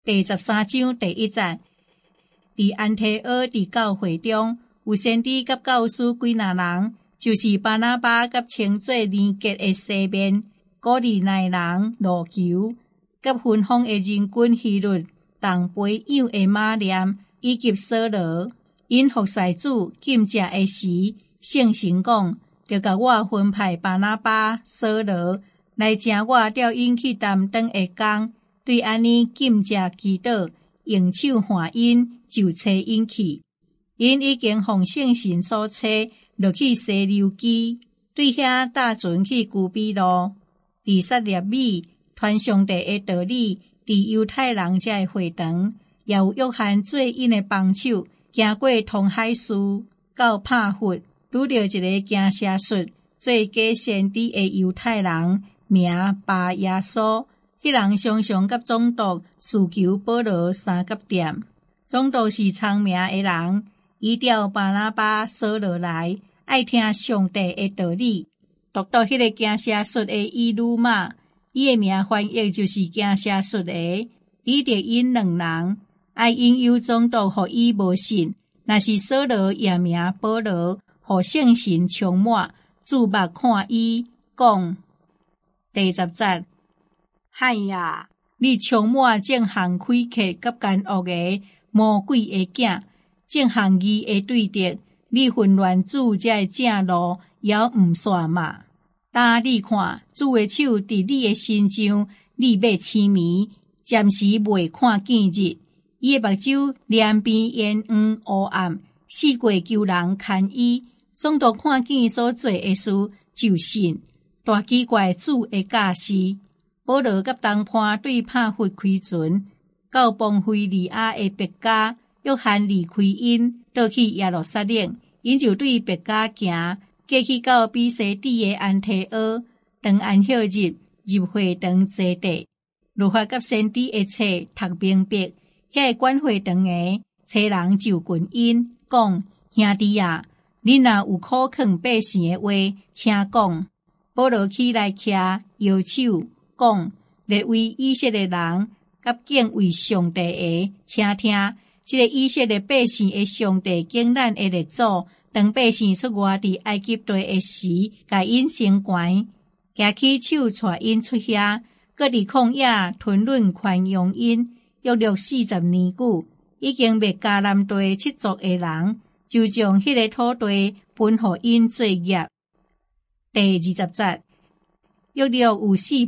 第13章第1節，伫安提阿伫教會中，有先知甲教師幾若人，就是巴拿巴甲稱作連結的西面，古利奈人路求，甲分封的人群希律，同培養的馬念，以及掃羅，因服侍主禁食的時，聖神講，就甲我分派巴拿巴、掃羅來請我調因去擔當的工。對安尼禁食祈禱，用手喚因，就找因去。因已經奉聖神所差，落去西流基，對遐搭船去居比路。佇撒列米傳上帝的道理，佇猶太人遮的會堂，也有約翰做因的幫手，行過通海樹，到帕弗，拄着一個行邪術做假先知的猶太人，名巴耶穌。迄人常常甲總督訴求保羅三角店，總督是聰明的人，伊調巴拿巴、掃羅來，愛聽上帝的道理。獨到迄個行邪術的以魯瑪，伊的名翻譯就是行邪術的，伊着因兩人，愛因有總督互伊無信，若是掃羅也名保羅，互聖神充滿，注目看伊，講第10節。嗨呀！你充滿正行詭客甲奸惡的魔鬼的囝，正行義的對敵，你混亂主遮的正路，也毋煞嘛。但你看，主的手佇你的身上，你要痴迷，暫時未看見日。伊的目睭兩邊煙黃烏暗，四界求人牽伊，總督看見所做的事，就信。大奇怪主的教示。保羅甲東坡對帕弗開船，到邦菲利亞的別家，約翰離開因，倒去耶路撒冷，因就對別家行，過去到比西底的安提阿，當安息日入會堂坐地，律法甲先知的冊讀明白，遐管會堂的找人就近因，講兄弟啊，恁若有苦勸百姓的話，請講。保羅起來徛，搖手。講列為以色列人，甲敬畏上帝的，請聽，這個以色列百姓的上帝敬咱的列祖，當百姓出外佇埃及地的時，甲因升懸，舉起手帶因出遐，閣佇曠野吞忍寬容因，約40年久，已經滅迦南地7族的人，就將迄個土地分予因做業。第20節。約有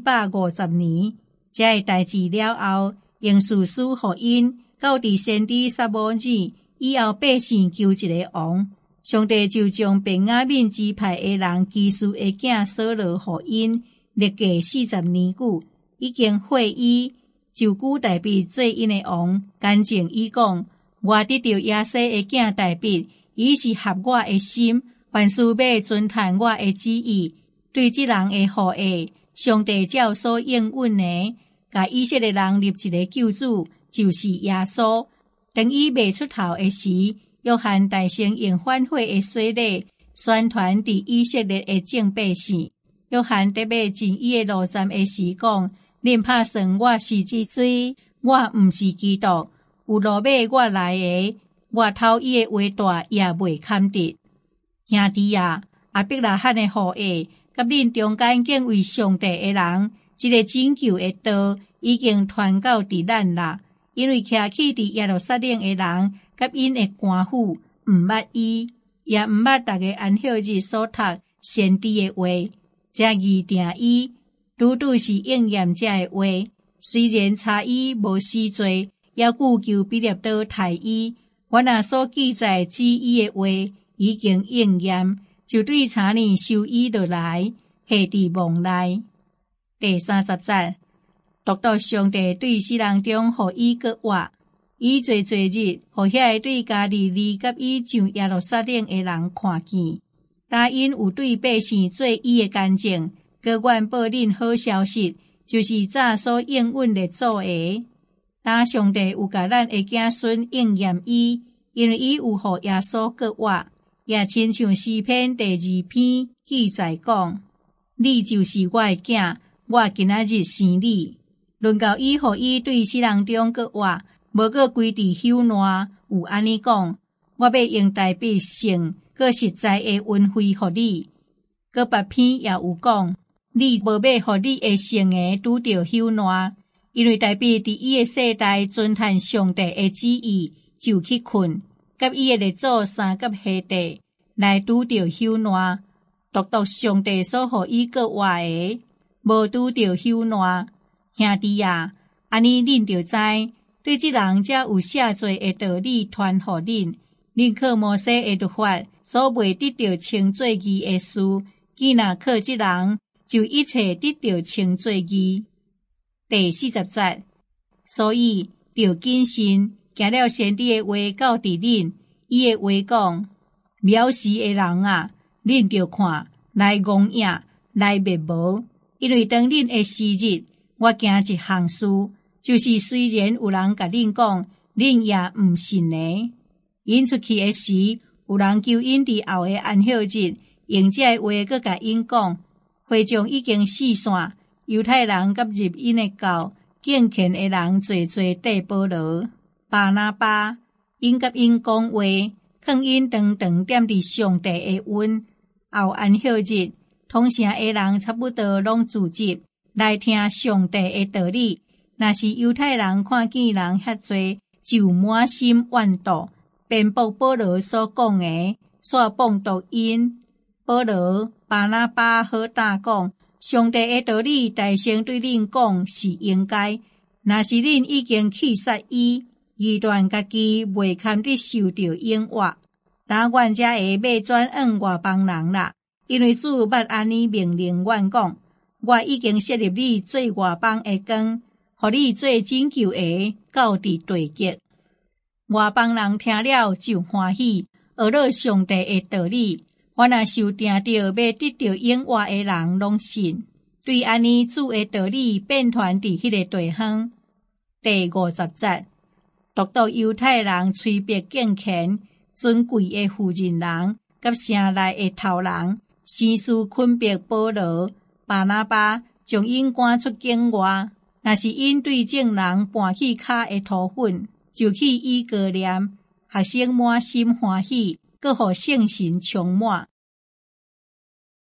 450年，這個代志了後，用士師予因，到佇先知撒母耳以後，百姓求一個王，上帝就將便雅憫支派的人基士的囝掃羅予因，歷過40年久，已經廢伊，就古大衛做因的王，乾淨伊講，我得到亞西的囝大衛，伊是合我的心，凡事要遵傳我的旨意。對這人的後裔，上帝照所應允的，甲以色列人立一個救主，就是耶穌。當伊未出頭的時，約翰大聲用反悔的洗禮，宣傳佇以色列的眾百姓。約翰特別進伊的路站的時講：恁拍算我是之水，我毋是基督。有路尾我來的，我偷伊的話大也未堪得。兄弟啊，亞伯拉罕的後裔。甲恁中間敬畏上帝的人，這個拯救的道已經傳到佇咱啦。因為徛起佇耶路撒冷的人，甲因的官府毋捌伊，也毋捌逐個安息日所讀先知的話，才議定伊，拄拄是應驗這的話。雖然查伊無死罪，也故求彼勒多殺伊。我若所記載指伊的話已經應驗。就對查理收伊落來，下佇夢內。第30節，獨到上帝對世人中，予伊閣活，伊濟日，予遐個對家己離甲伊上耶路撒冷的人看見。答因有對百姓做伊的乾淨，閣願報恁好消息，就是早所應允列祖的。答上帝有甲咱的子孫應驗伊，因為伊有予耶穌閣活。也親像詩篇第2篇記載講：你就是我的囝，我今仔日生你。律论到伊互伊对世人中搁活，无搁规伫朽烂，有安尼讲，我要用大笔性搁实在的运费互你。搁别篇也有讲，你无要互你的性命拄着朽烂，因为大笔伫伊的世代遵趁上帝的旨意，就去困，甲伊的列祖三甲下地来拄着朽烂，独上帝所互伊搁活的，无拄着朽烂。兄弟啊，安尼恁就知，对即人才有赦罪的道理传互恁。恁靠摩西的律法所未得到称做义的事，既若靠即人，就一切得到称做义。第40节，所以要谨慎，行了先知的话到伫恁，伊的话讲，藐视的人啊，恁就看来戆影，来灭无，因为当恁的时日，我惊一项事，就是虽然有人甲恁讲，恁也毋信呢。因出去的时，有人求因伫后的安息日，用这话搁甲因讲，会众已经四散，犹太人甲入因的教，敬虔的人侪侪缀保罗、巴拿巴，因甲因讲话，劝因常常踮伫上帝的恩。后安息日，通城的人差不多拢聚集来听上帝的道理。若是犹太人看见人遐侪，就满心怨妒，辩驳保罗所讲的，煞谤读因。保罗、巴拿巴好胆讲，上帝的道理大声对恁讲是应该。若是恁已经气杀伊，疑断家己未堪得受到永活，那阮才会要转恩外邦人啦。因为主捌安尼命令阮讲，我已经设立你做外邦的光，互你做拯救的到伫地极。外邦人听了就欢喜，学了上帝的道理。我若受定着要得到永活的人拢信。对安尼主的道理变传伫迄个地方。第50节，独犹太人吹别敬虔、尊贵的妇人人，甲城内的头人，生事困迫保罗、巴拿巴，将因赶出境外。若是因对众人搬去骹的土粉，就去以歌念，学生满心欢喜，搁互圣神充满。